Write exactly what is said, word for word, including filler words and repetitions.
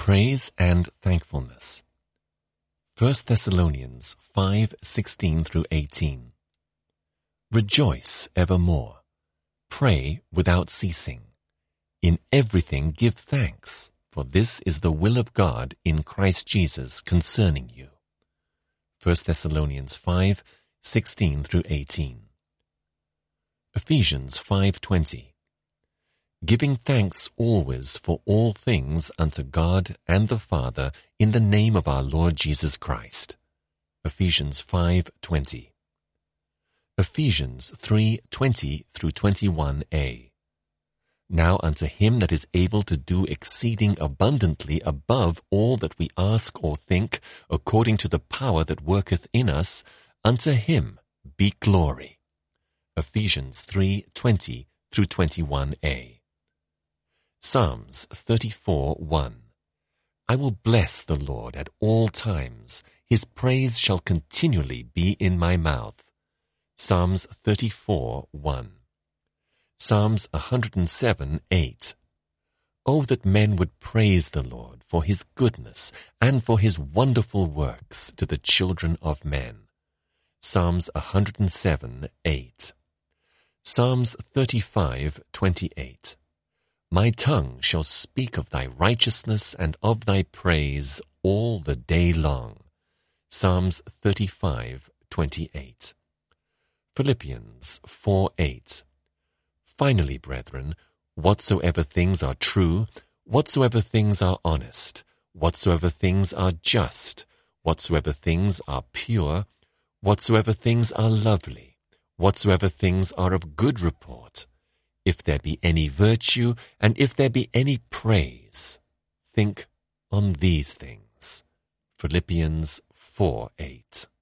Praise and thankfulness. First Thessalonians five sixteen through eighteen. Rejoice evermore. Pray without ceasing. In everything give thanks, for this is the will of God in Christ Jesus concerning you. First Thessalonians five sixteen through eighteen. Ephesians five twenty. Giving thanks always for all things unto God and the Father in the name of our Lord Jesus Christ. Ephesians five twenty. Ephesians three twenty through twenty-one a. Now unto him that is able to do exceeding abundantly above all that we ask or think, according to the power that worketh in us, unto him be glory. Ephesians three twenty through twenty-one a. Psalms thirty-four one. I will bless the Lord at all times. His praise shall continually be in my mouth. Psalms thirty-four one. Psalms one hundred seven eight. Oh, that men would praise the Lord for his goodness and for his wonderful works to the children of men. Psalms one hundred seven eight. Psalms thirty-five twenty-eight. My tongue shall speak of thy righteousness and of thy praise all the day long. Psalms thirty-five twenty-eight. Philippians four eight. Finally, brethren, whatsoever things are true, whatsoever things are honest, whatsoever things are just, whatsoever things are pure, whatsoever things are lovely, whatsoever things are of good report, if there be any virtue, and if there be any praise, think on these things. Philippians four eight.